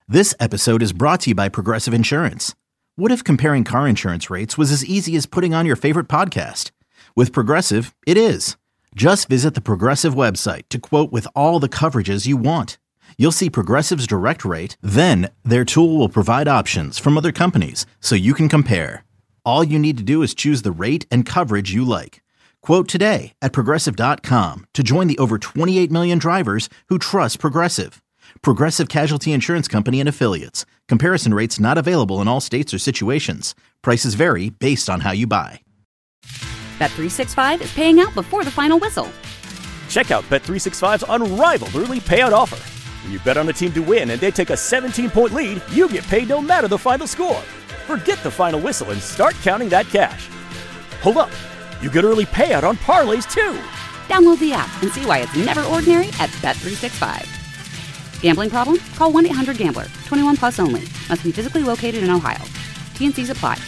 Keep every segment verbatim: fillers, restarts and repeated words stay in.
This episode is brought to you by Progressive Insurance. What if comparing car insurance rates was as easy as putting on your favorite podcast? With Progressive, it is. Just visit the Progressive website to quote with all the coverages you want. You'll see Progressive's direct rate, then their tool will provide options from other companies so you can compare. All you need to do is choose the rate and coverage you like. Quote today at Progressive dot com to join the over twenty-eight million drivers who trust Progressive. Progressive Casualty Insurance Company and Affiliates. Comparison rates not available in all states or situations. Prices vary based on how you buy. Bet three sixty-five is paying out before the final whistle. Check out Bet three sixty-five's unrivaled early payout offer. When you bet on a team to win and they take a seventeen-point lead, you get paid no matter the final score. Forget the final whistle and start counting that cash. Hold up. You get early payout on parlays, too. Download the app and see why it's never ordinary at Bet three sixty-five. Gambling problem? Call one eight hundred gambler. twenty-one plus only. Must be physically located in Ohio. T and Cs apply.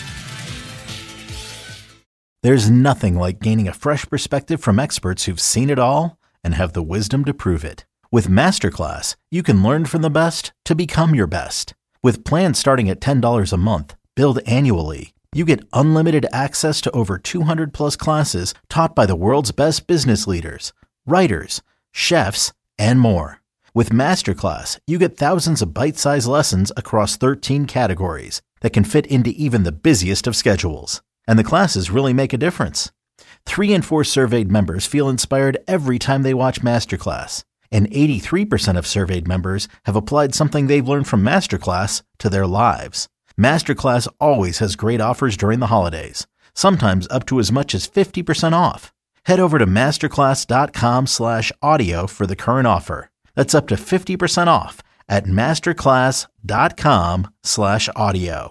There's nothing like gaining a fresh perspective from experts who've seen it all and have the wisdom to prove it. With Masterclass, you can learn from the best to become your best. With plans starting at ten dollars a month, billed annually, you get unlimited access to over two hundred plus classes taught by the world's best business leaders, writers, chefs, and more. With Masterclass, you get thousands of bite-sized lessons across thirteen categories that can fit into even the busiest of schedules. And the classes really make a difference. Three in four surveyed members feel inspired every time they watch Masterclass. And eighty-three percent of surveyed members have applied something they've learned from Masterclass to their lives. Masterclass always has great offers during the holidays, sometimes up to as much as fifty percent off. Head over to masterclass.com slash audio for the current offer. That's up to fifty percent off at masterclass.com slash audio.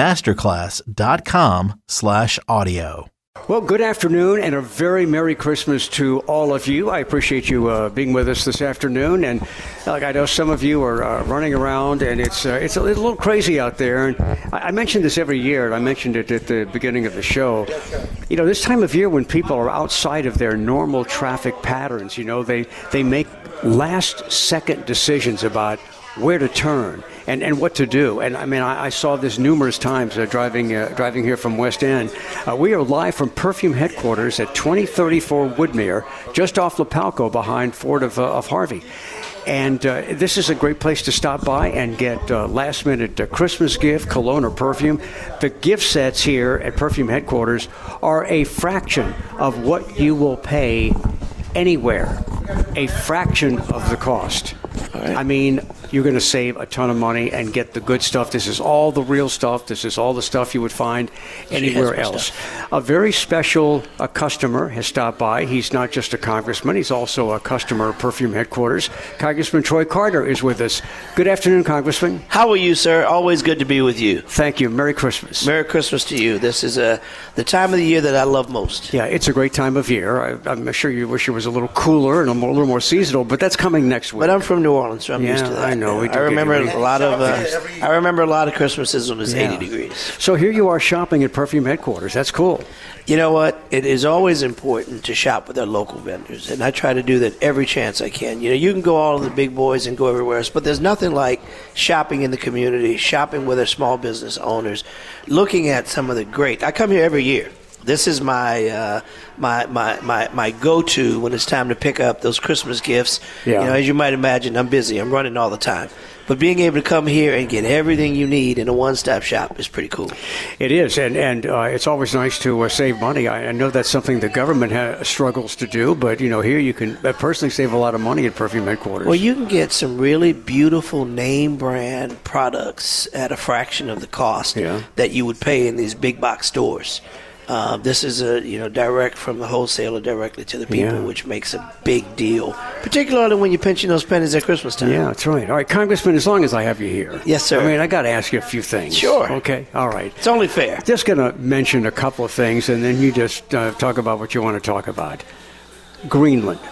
Masterclass.com slash audio. Well, good afternoon and a very Merry Christmas to all of you. I appreciate you uh, being with us this afternoon. And like I know some of you are uh, running around, and it's uh, it's a little crazy out there. And I, I mention this every year, and I mentioned it at the beginning of the show. You know, this time of year when people are outside of their normal traffic patterns, you know, they, they make last-second decisions about where to turn and, and what to do. And I mean, I, I saw this numerous times uh, driving uh, driving here from West End. Uh, we are live from Perfume headquarters at twenty thirty-four Woodmere, just off Lapalco behind Ford of, uh, of Harvey. And uh, this is a great place to stop by and get uh, last-minute uh, Christmas gift, cologne or perfume. The gift sets here at Perfume headquarters are a fraction of what you will pay anywhere, a fraction of the cost. Right. I mean, you're going to save a ton of money and get the good stuff. This is all the real stuff. This is all the stuff you would find anywhere else. Stuff. A very special uh, customer has stopped by. He's not just a congressman. He's also a customer of Perfume headquarters. Congressman Troy Carter is with us. Good afternoon, Congressman. How are you, sir? Always good to be with you. Thank you. Merry Christmas. Merry Christmas to you. This is uh, the time of the year that I love most. Yeah, it's a great time of year. I, I'm sure you wish it was a little cooler and a, more, a little more seasonal, but that's coming next week. But I'm from New Orleans, so I'm yeah, used to that. I know. I remember a lot of uh, I remember a lot of Christmases when it was yeah. eighty degrees. So here you are shopping at Perfume headquarters. That's cool. You know what? It is always important to shop with our local vendors, and I try to do that every chance I can. You know, you can go all of the big boys and go everywhere else, but there's nothing like shopping in the community, shopping with our small business owners, looking at some of the great. I come here every year. This is my uh, my my my my go-to when it's time to pick up those Christmas gifts. Yeah. You know, as you might imagine, I'm busy. I'm running all the time. But being able to come here and get everything you need in a one-stop shop is pretty cool. It is, and and uh, it's always nice to uh, save money. I, I know that's something the government ha- struggles to do, but you know, here you can uh, personally save a lot of money at Perfume headquarters. Well, you can get some really beautiful name brand products at a fraction of the cost yeah. that you would pay in these big box stores. Uh, this is a you know direct from the wholesaler directly to the people, yeah. which makes a big deal, particularly when you're pinching those pennies at Christmas time. Yeah, that's right. All right, Congressman, as long as I have you here. Yes, sir. I mean, I got to ask you a few things. Sure. Okay, all right. It's only fair. Just going to mention a couple of things, and then you just uh, talk about what you want to talk about. Greenland.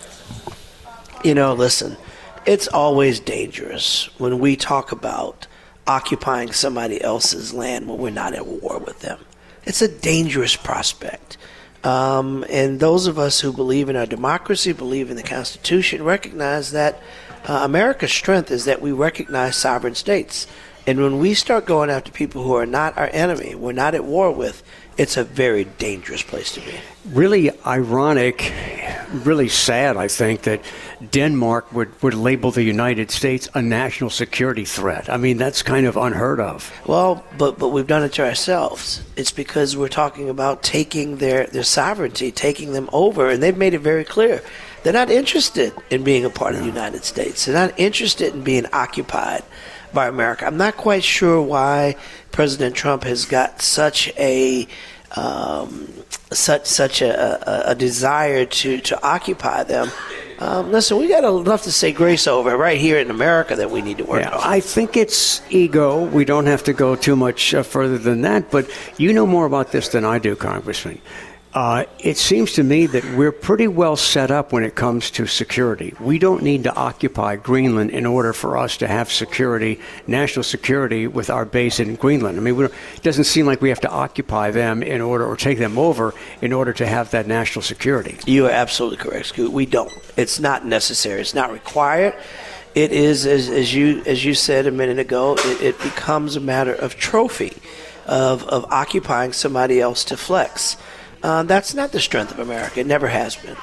You know, listen, it's always dangerous when we talk about occupying somebody else's land when we're not at war with them. It's a dangerous prospect. Um, and those of us who believe in our democracy, believe in the Constitution, recognize that Uh, America's strength is that we recognize sovereign states. And when we start going after people who are not our enemy, we're not at war with, it's a very dangerous place to be. Really ironic, really sad, I think, that Denmark would, would label the United States a national security threat. I mean, that's kind of unheard of. Well, but but we've done it to ourselves. It's because we're talking about taking their, their sovereignty, taking them over, and they've made it very clear. They're not interested in being a part of the United States. They're not interested in being occupied by America. I'm not quite sure why President Trump has got such a um, such such a, a, a desire to, to occupy them. Um, listen, we got enough to say grace over right here in America that we need to work yeah, on. I think it's ego. We don't have to go too much uh, further than that, but you know more about this than I do, Congressman. Uh, it seems to me that we're pretty well set up when it comes to security. We don't need to occupy Greenland in order for us to have security, national security, with our base in Greenland. I mean, we don't, it doesn't seem like we have to occupy them in order, or take them over in order to have that national security. You are absolutely correct, Scoot. We don't. It's not necessary. It's not required. It is, as, as you as you said a minute ago, it, it becomes a matter of trophy, of of occupying somebody else to flex. Uh, that's not the strength of America. It never has been.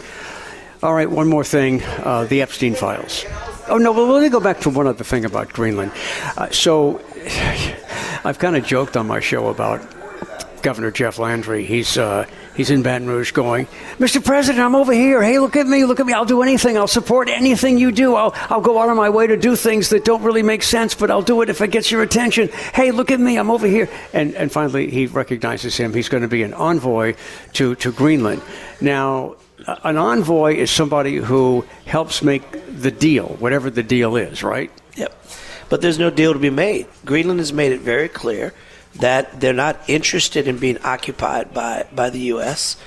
All right, one more thing, uh, the Epstein files. Oh, no, well, let me go back to one other thing about Greenland. Uh, so I've kind of joked on my show about Governor Jeff Landry. He's uh, he's in Baton Rouge going, Mister President, I'm over here. Hey, look at me. Look at me. I'll do anything. I'll support anything you do. I'll I'll go out of my way to do things that don't really make sense, but I'll do it if it gets your attention. Hey, look at me. I'm over here. And and finally, he recognizes him. He's going to be an envoy to, to Greenland. Now, an envoy is somebody who helps make the deal, whatever the deal is, right? Yep. But there's no deal to be made. Greenland has made it very clear that they're not interested in being occupied by, by the U S.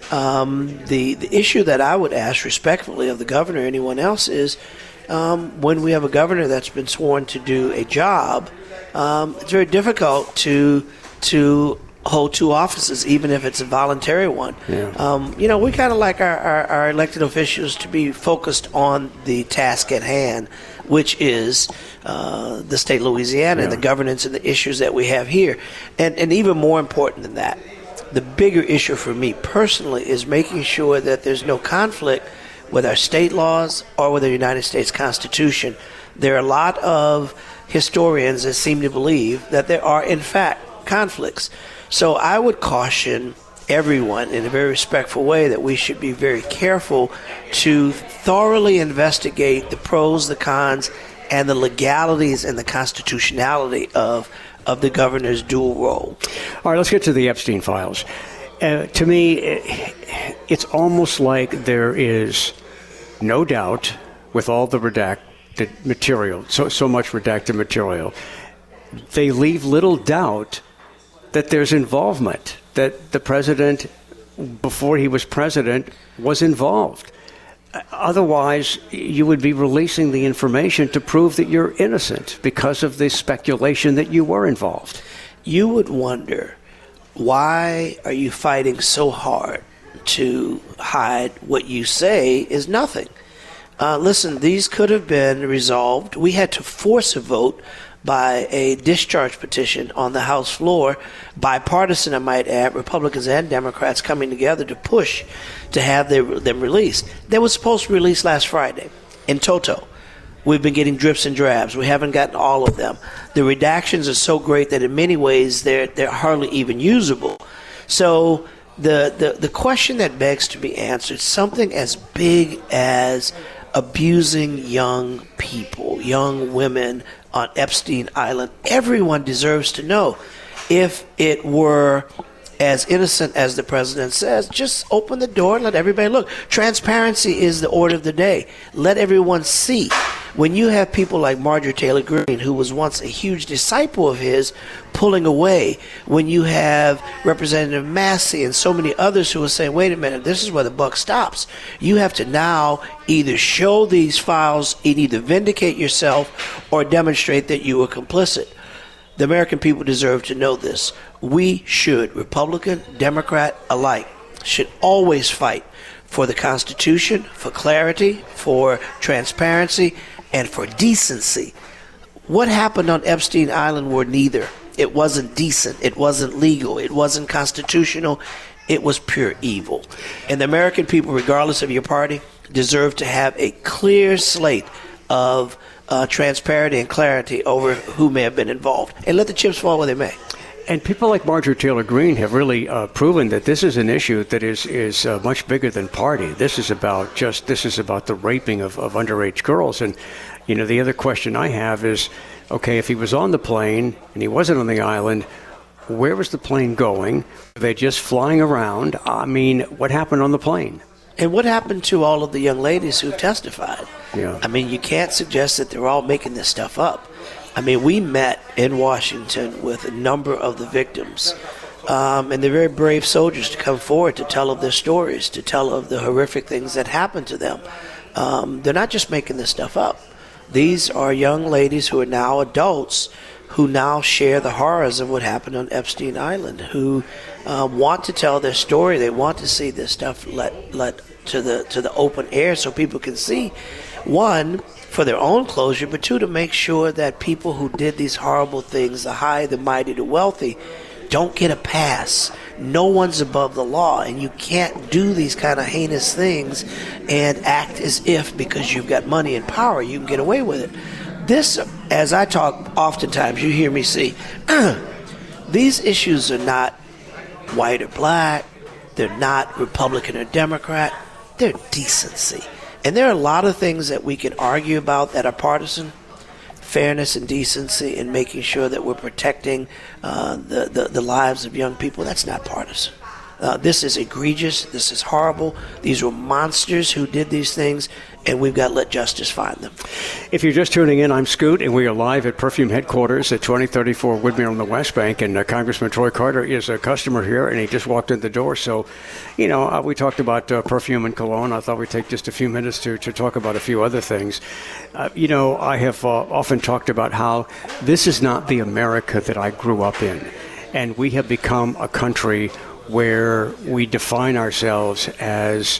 Um, the, the issue that I would ask respectfully of the governor or anyone else is um, when we have a governor that's been sworn to do a job, um, it's very difficult to to hold two offices, even if it's a voluntary one. Yeah. Um, you know, we kind of like our, our, our elected officials to be focused on the task at hand, which is uh, the state of Louisiana, yeah, and the governance and the issues that we have here. And, and even more important than that, the bigger issue for me personally is making sure that there's no conflict with our state laws or with the United States Constitution. There are a lot of historians that seem to believe that there are, in fact, conflicts. So I would caution everyone in a very respectful way that we should be very careful to thoroughly investigate the pros, the cons, and the legalities and the constitutionality of of the governor's dual role. All right, let's get to the Epstein files. Uh, to me, it, it's almost like there is no doubt, with all the redacted material, so so much redacted material, they leave little doubt that there's involvement, that the president, before he was president, was involved. Otherwise, you would be releasing the information to prove that you're innocent because of the speculation that you were involved. You would wonder, why are you fighting so hard to hide what you say is nothing? Uh, listen, these could have been resolved. We had to force a vote by a discharge petition on the House floor, bipartisan, I might add, Republicans and Democrats coming together to push to have their, them released. They were supposed to release last Friday in toto. We've been getting drips and drabs. We haven't gotten all of them. The redactions are so great that in many ways they're they're hardly even usable. So the the, the question that begs to be answered, something as big as abusing young people, young women on Epstein Island, everyone deserves to know. If it were as innocent as the president says, just open the door and let everybody look. Transparency is the order of the day. Let everyone see. When you have people like Marjorie Taylor Greene, who was once a huge disciple of his, pulling away, when you have Representative Massey and so many others who are saying, wait a minute, this is where the buck stops. You have to now either show these files and either vindicate yourself or demonstrate that you were complicit. The American people deserve to know this. We should, Republican, Democrat alike, should always fight for the Constitution, for clarity, for transparency, and for decency. What happened on Epstein Island were neither. It wasn't decent. It wasn't legal. It wasn't constitutional. It was pure evil. And the American people, regardless of your party, deserve to have a clear slate of uh, transparency and clarity over who may have been involved. And let the chips fall where they may. And people like Marjorie Taylor Greene have really uh, proven that this is an issue that is is uh, much bigger than party. This is about just this is about the raping of, of underage girls. And you know, the other question I have is, okay, if he was on the plane and he wasn't on the island, where was the plane going? Were they just flying around? I mean, what happened on the plane? And what happened to all of the young ladies who testified? Yeah. I mean, you can't suggest that they're all making this stuff up. I mean, we met in Washington with a number of the victims, um, and they're very brave soldiers to come forward to tell of their stories, to tell of the horrific things that happened to them. Um, they're not just making this stuff up. These are young ladies who are now adults who now share the horrors of what happened on Epstein Island, who uh, want to tell their story. They want to see this stuff let let to the to the open air so people can see, one, for their own closure, but two, to make sure that people who did these horrible things, the high, the mighty, the wealthy, don't get a pass. No one's above the law, and you can't do these kind of heinous things and act as if because you've got money and power you can get away with it. This, as I talk oftentimes, you hear me say, these issues are not white or black, they're not Republican or Democrat, they're decency. And there are a lot of things that we can argue about that are partisan. Fairness and decency and making sure that we're protecting uh, the, the, the lives of young people, that's not partisan. Uh, this is egregious. This is horrible. These were monsters who did these things, and we've got to let justice find them. If you're just tuning in, I'm Scoot, and we are live at Perfume headquarters at twenty thirty-four Woodmere on the West Bank, and uh, Congressman Troy Carter is a customer here, and he just walked in the door. So, you know, uh, we talked about uh, perfume and cologne. I thought we'd take just a few minutes to, to talk about a few other things. Uh, you know, I have uh, often talked about how this is not the America that I grew up in, and we have become a country where we define ourselves as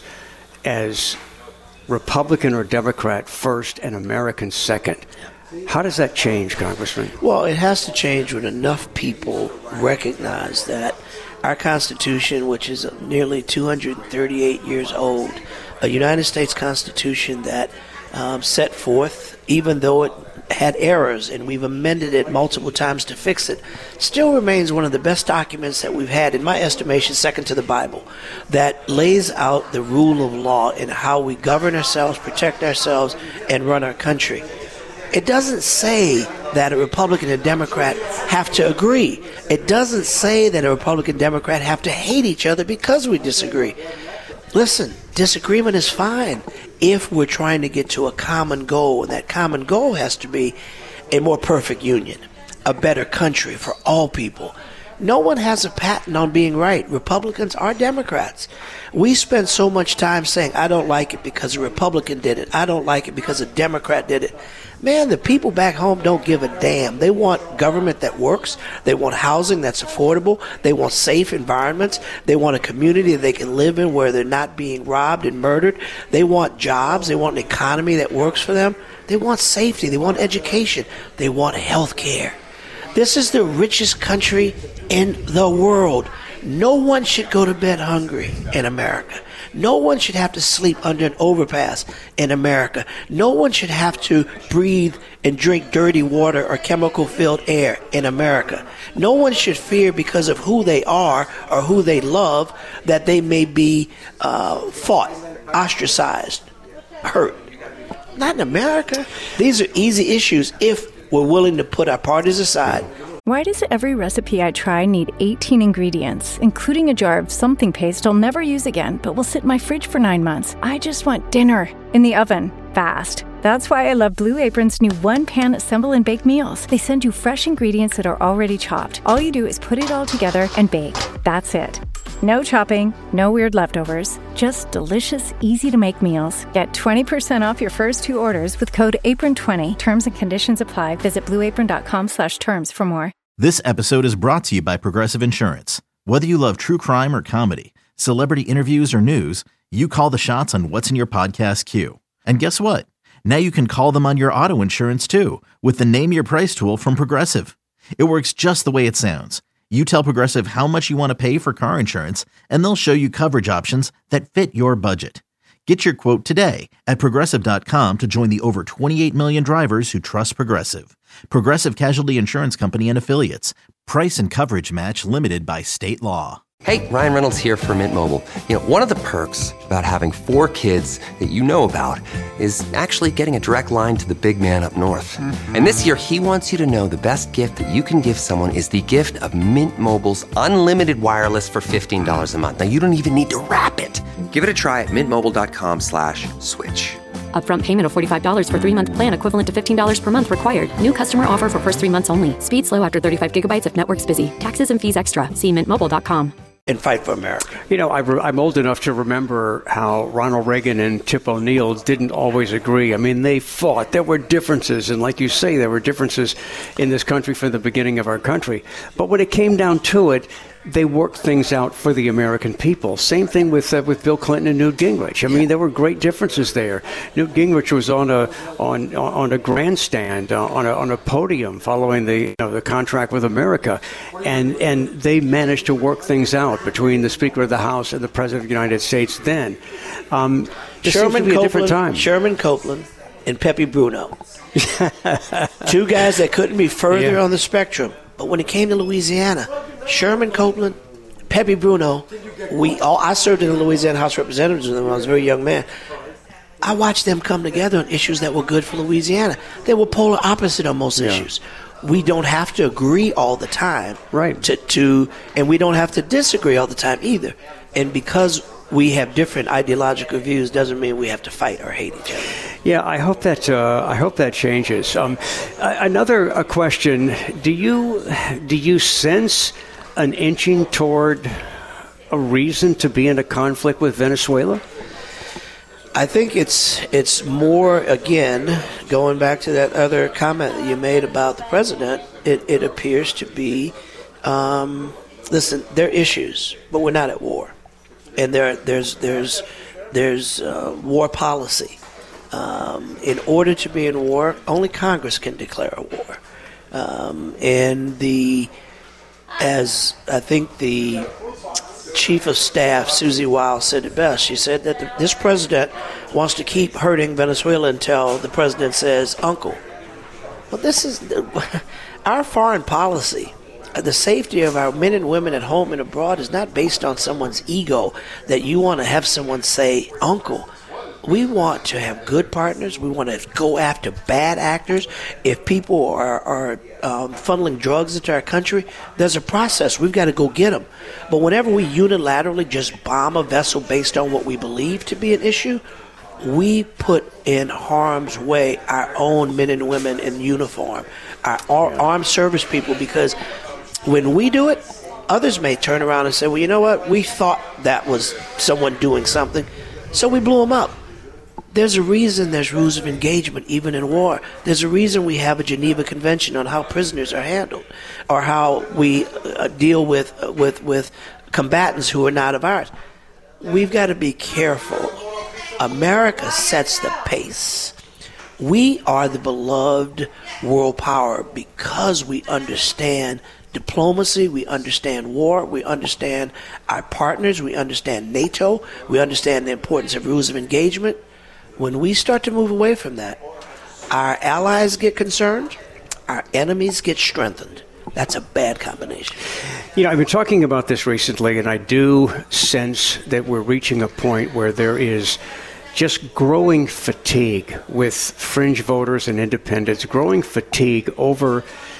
as Republican or Democrat first and American second. How does that change, Congressman? Well, it has to change when enough people recognize that our Constitution, which is nearly two hundred thirty-eight years old, a United States Constitution that um, set forth, even though it had errors and we've amended it multiple times to fix it, still remains one of the best documents that we've had, in my estimation, second to the Bible, that lays out the rule of law and how we govern ourselves, protect ourselves, and run our country. It doesn't say that a Republican and Democrat have to agree. It doesn't say that a Republican and Democrat have to hate each other because we disagree. Listen, disagreement is fine if we're trying to get to a common goal, and that common goal has to be a more perfect union, a better country for all people. No one has a patent on being right. Republicans are Democrats. We spend so much time saying, I don't like it because a Republican did it. I don't like it because a Democrat did it. Man, the people back home don't give a damn. They want government that works. They want housing that's affordable. They want safe environments. They want a community that they can live in where they're not being robbed and murdered. They want jobs. They want an economy that works for them. They want safety. They want education. They want health care. This is the richest country in the world. No one should go to bed hungry in America. No one should have to sleep under an overpass in America. No one should have to breathe and drink dirty water or chemical-filled air in America. No one should fear because of who they are or who they love that they may be uh, fought, ostracized, hurt. Not in America. These are easy issues if we're willing to put our parties aside. Why does every recipe I try need eighteen ingredients, including a jar of something paste I'll never use again, but will sit in my fridge for nine months? I just want dinner in the oven, fast. That's why I love Blue Apron's new one-pan assemble and bake meals. They send you fresh ingredients that are already chopped. All you do is put it all together and bake. That's it. No chopping, no weird leftovers, just delicious, easy-to-make meals. Get twenty percent off your first two orders with code apron twenty. Terms and conditions apply. Visit blueapron.com slash terms for more. This episode is brought to you by Progressive Insurance. Whether you love true crime or comedy, celebrity interviews or news, You call the shots on what's in your podcast queue. And guess what? Now you can call them on your auto insurance too with the Name Your Price tool from Progressive. It works just the way it sounds. You tell Progressive how much you want to pay for car insurance, and they'll show you coverage options that fit your budget. Get your quote today at Progressive dot com to join the over twenty-eight million drivers who trust Progressive. Progressive Casualty Insurance Company and Affiliates. Price and coverage match limited by state law. Hey, Ryan Reynolds here from Mint Mobile. You know, one of the perks about having four kids that you know about is actually getting a direct line to the big man up north. Mm-hmm. And this year, he wants you to know the best gift that you can give someone is the gift of Mint Mobile's unlimited wireless for fifteen dollars a month. Now, you don't even need to wrap it. Give it a try at mintmobile.com slash switch. Upfront payment of forty-five dollars for three-month plan equivalent to fifteen dollars per month required. New customer offer for first three months only. Speed slow after thirty-five gigabytes if network's busy. Taxes and fees extra. See mint mobile dot com. And fight for America. You know, I re- I'm old enough to remember how Ronald Reagan and Tip O'Neill didn't always agree. I mean, they fought. There were differences. And like you say, there were differences in this country from the beginning of our country. But when it came down to it, they worked things out for the American people. Same thing with uh, with Bill Clinton and Newt Gingrich. I mean, there were great differences there. Newt Gingrich was on a on on a grandstand uh, on a on a podium following the you know, the contract with America, and and they managed to work things out between the Speaker of the House and the President of the United States. Then, um, Sherman a different time. Copeland, Sherman Copeland, and Pepe Bruno, two guys that couldn't be further yeah. on the spectrum. But when it came to Louisiana, Sherman Copeland, Pepe Bruno, we all I served in the Louisiana House of Representatives with them when I was a very young man. I watched them come together on issues that were good for Louisiana. They were polar opposite on most yeah. issues. We don't have to agree all the time, right? To, to and we don't have to disagree all the time either. And because we have different ideological views doesn't mean we have to fight or hate each other. Yeah, I hope that uh, I hope that changes. Um, another a question: Do you do you sense an inching toward a reason to be in a conflict with Venezuela? I think it's it's more, again, going back to that other comment that you made about the president. It, it appears to be, um, listen, there are issues, but we're not at war. And there, there's there's there's uh, war policy. Um, in order to be in war, only Congress can declare a war. Um, and the, as I think the Chief of Staff, Susie Wiles, said it best, she said that the, this president wants to keep hurting Venezuela until the president says, "Uncle." Well, this is the, our foreign policy. The safety of our men and women at home and abroad is not based on someone's ego that you want to have someone say, "Uncle." We want to have good partners. We want to go after bad actors. If people are, are um, funneling drugs into our country, there's a process. We've got to go get them. But whenever we unilaterally just bomb a vessel based on what we believe to be an issue, we put in harm's way our own men and women in uniform, our, our armed service people, because when we do it, others may turn around and say, well, you know what? We thought that was someone doing something, so we blew them up. There's a reason there's rules of engagement, even in war. There's a reason we have a Geneva Convention on how prisoners are handled, or how we uh, deal with, uh, with, with combatants who are not of ours. We've got to be careful. America sets the pace. We are the beloved world power because we understand diplomacy, we understand war, we understand our partners, we understand NATO, we understand the importance of rules of engagement. When we start to move away from that, our allies get concerned, our enemies get strengthened. That's a bad combination. You know, I've been talking about this recently, and I do sense that we're reaching a point where there is just growing fatigue with fringe voters and independents, growing fatigue over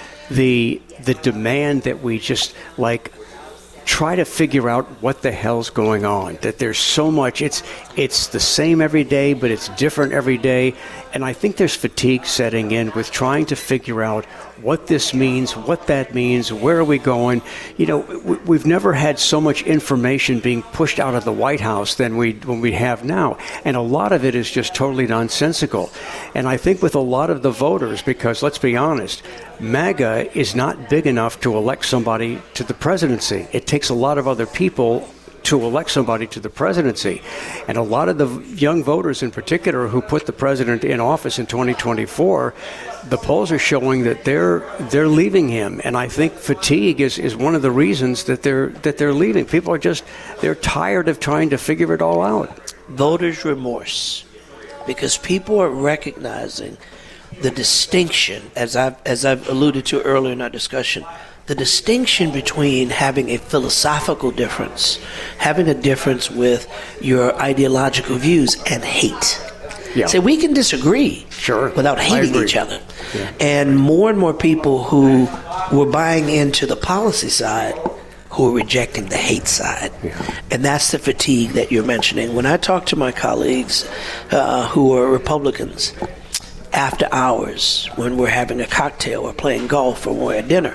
the the demand that we just, like, try to figure out what the hell's going on, that there's so much, it's it's the same every day, but it's different every day. And I think there's fatigue setting in with trying to figure out what this means, what that means, where are we going. You know, we've never had so much information being pushed out of the White House than we when we have now. And a lot of it is just totally nonsensical. And I think with a lot of the voters, because let's be honest, MAGA is not big enough to elect somebody to the presidency. It takes a lot of other people to elect somebody to the presidency. And a lot of the young voters in particular who put the president in office in twenty twenty-four, the polls are showing that they're they're leaving him. And I think fatigue is, is one of the reasons that they're that they're leaving. People are just, they're tired of trying to figure it all out. Voters' remorse, because people are recognizing the distinction, as I've, as I've alluded to earlier in our discussion, the distinction between having a philosophical difference, having a difference with your ideological views, and hate. Yeah. So we can disagree sure. without hating each other. Yeah. And more and more people who were buying into the policy side who are rejecting the hate side. Yeah. And that's the fatigue that you're mentioning. When I talk to my colleagues uh, who are Republicans, after hours, when we're having a cocktail or playing golf or we're at dinner,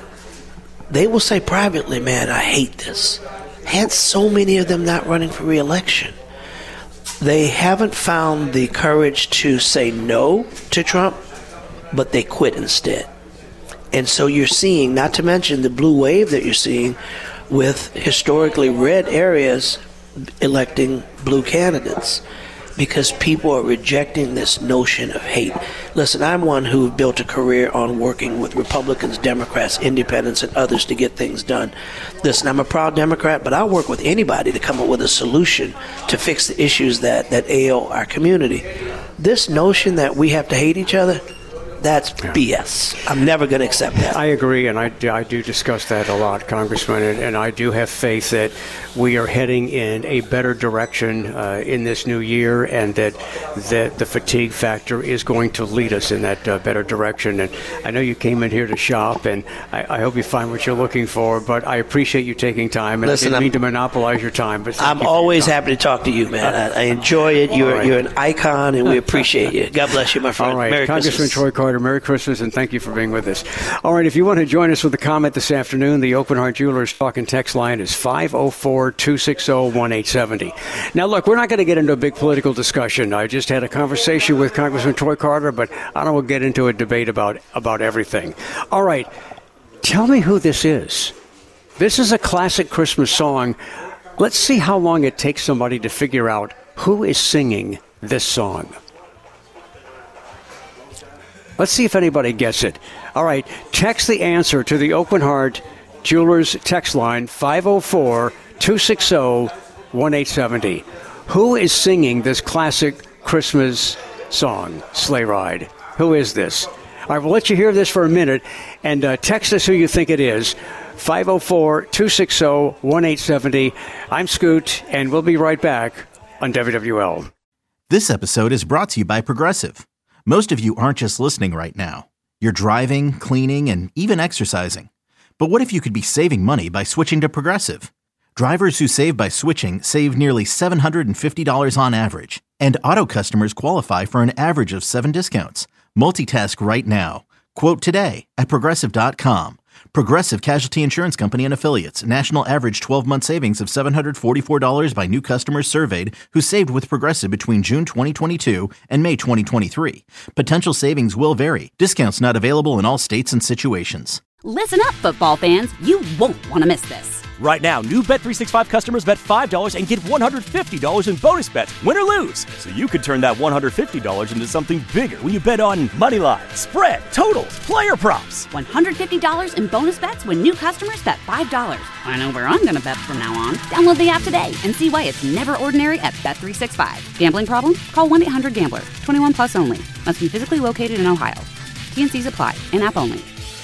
they will say privately, man, I hate this. Hence so many of them not running for re-election. They haven't found the courage to say no to Trump, but they quit instead. And so you're seeing, not to mention the blue wave that you're seeing with historically red areas electing blue candidates, because people are rejecting this notion of hate. Listen, I'm one who built a career on working with Republicans, Democrats, independents, and others to get things done. Listen, I'm a proud Democrat, but I'll work with anybody to come up with a solution to fix the issues that, that ail our community. This notion that we have to hate each other, that's yeah. B S. I'm never going to accept that. I agree, and I do, I do discuss that a lot, Congressman, and, and I do have faith that we are heading in a better direction uh, in this new year, and that, that the fatigue factor is going to lead us in that uh, better direction. And I know you came in here to shop, and I, I hope you find what you're looking for, but I appreciate you taking time, and Listen, I didn't I'm, mean to monopolize your time. But I'm always happy to talk to you, man. I, I enjoy it. You're, right. you're an icon, and we appreciate you. God bless you, my friend. All right, Merry Congressman Christmas. Troy Carter, Merry Christmas, and thank you for being with us. All right, if you want to join us with a comment this afternoon, the Open Heart Jewelers talk and text line is five oh four, two six oh, one eight seven oh. Now, look, we're not going to get into a big political discussion. I just had a conversation with Congressman Troy Carter, but I don't want to get into a debate about, about everything. All right, tell me who this is. This is a classic Christmas song. Let's see how long it takes somebody to figure out who is singing this song. Let's see if anybody gets it. All right, text the answer to the Open Heart Jewelers text line, five oh four, two six oh, one eight seven oh. Who is singing this classic Christmas song, Sleigh Ride? Who is this? All right, we'll let you hear this for a minute, and uh, text us who you think it is, five oh four, two six oh, one eight seven oh. I'm Scoot, and we'll be right back on W W L. This episode is brought to you by Progressive. Most of you aren't just listening right now. You're driving, cleaning, and even exercising. But what if you could be saving money by switching to Progressive? Drivers who save by switching save nearly seven hundred fifty dollars on average. And auto customers qualify for an average of seven discounts. Multitask right now. Quote today at Progressive dot com. Progressive Casualty Insurance Company and Affiliates. National average twelve-month savings of seven hundred forty-four dollars by new customers surveyed who saved with Progressive between June twenty twenty-two and May twenty twenty-three. Potential savings will vary. Discounts not available in all states and situations. Listen up, football fans. You won't want to miss this. Right now, new Bet three sixty-five customers bet five dollars and get one hundred fifty dollars in bonus bets, win or lose. So you could turn that one hundred fifty dollars into something bigger when you bet on money line, spread, totals, player props. one hundred fifty dollars in bonus bets when new customers bet five dollars. I know where I'm going to bet from now on. Download the app today and see why it's never ordinary at Bet three sixty-five. Gambling problem? Call one eight hundred gambler. twenty-one plus only. Must be physically located in Ohio. T and C's apply. In-app only.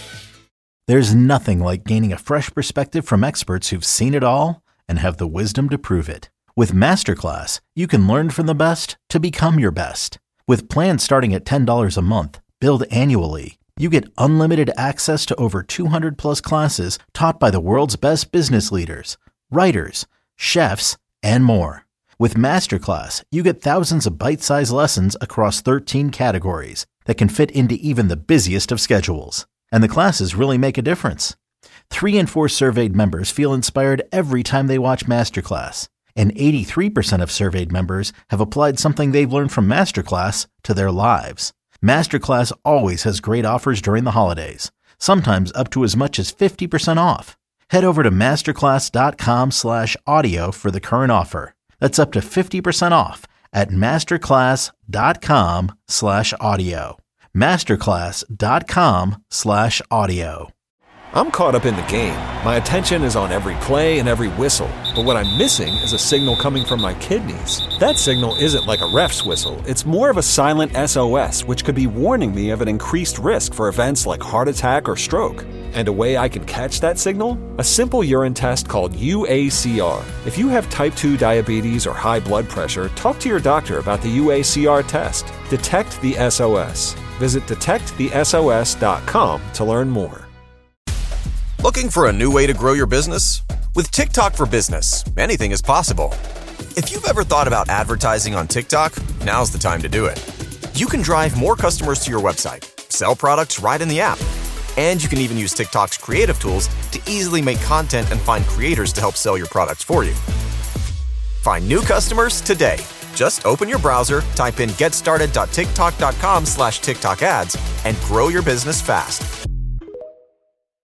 There's nothing like gaining a fresh perspective from experts who've seen it all and have the wisdom to prove it. With Masterclass, you can learn from the best to become your best. With plans starting at ten dollars a month, billed annually, you get unlimited access to over two hundred plus classes taught by the world's best business leaders, writers, chefs, and more. With Masterclass, you get thousands of bite-sized lessons across thirteen categories that can fit into even the busiest of schedules. And the classes really make a difference. Three in four surveyed members feel inspired every time they watch Masterclass. And eighty-three percent of surveyed members have applied something they've learned from Masterclass to their lives. Masterclass always has great offers during the holidays, sometimes up to as much as fifty percent off. Head over to masterclass.com slash audio for the current offer. That's up to fifty percent off at masterclass.com slash audio. Masterclass.com slash audio. I'm caught up in the game. My attention is on every play and every whistle. But what I'm missing is a signal coming from my kidneys. That signal isn't like a ref's whistle. It's more of a silent S O S, which could be warning me of an increased risk for events like heart attack or stroke. And a way I can catch that signal? A simple urine test called U A C R. If you have type two diabetes or high blood pressure, talk to your doctor about the U A C R test. Detect the S O S. Visit detect the S O S dot com to learn more. Looking for a new way to grow your business? With TikTok for Business, anything is possible. If you've ever thought about advertising on TikTok, now's the time to do it. You can drive more customers to your website, sell products right in the app, and you can even use TikTok's creative tools to easily make content and find creators to help sell your products for you. Find new customers today. Just open your browser, type in getstarted.tiktok.com slash TikTok ads, and grow your business fast.